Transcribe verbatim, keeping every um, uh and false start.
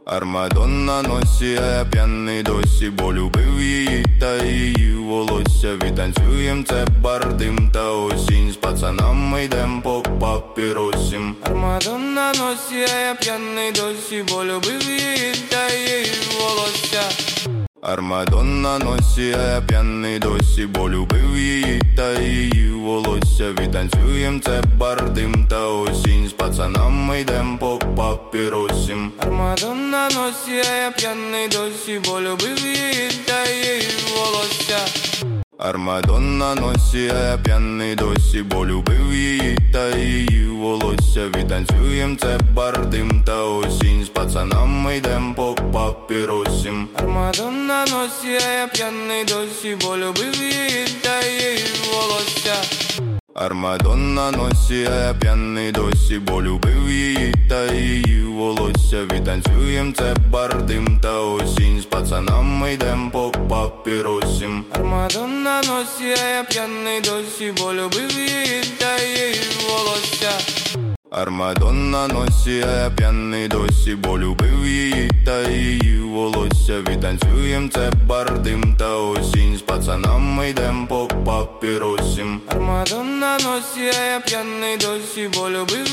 Армадон на носі, а я п'яний досі, бо любив її та її волосся. Відтанцюєм це бардим та осінь, з пацанами йдем по папіросім. Армадон на носі, а я п'яний досі, бо любив її та її волосся. Армадон на носі, а я п'яний досі, бо любив її та її волосся. Відтанцюєм це бардим та осінь, з пацанами йдем по папіросім. Армадон на носі, а я п'яний досі, бо любив її та її волосся. Армадон на носі, а я п'яний досі, бо любив її та її волосся. Відтанцюєм це бардим та осінь, з пацанами йдем по папіросім. Армадон на носі, а я п'яний досі, бо любив її та її волосся. Армадон на носі, а я п'яний досі, бо любив її та її волосся. Відтанцюєм це бардим та осінь, з пацанами йдем по папіросім. Армадон на носі, а я п'яний досі, бо любив її та її волосся. Армадон на носі, а я п'яний досі, бо любив її та її волосся. Відтанцюєм це бардим та осінь, з пацанами йдем по папіросім. Армадон на носі, а я п'яний досі, бо любив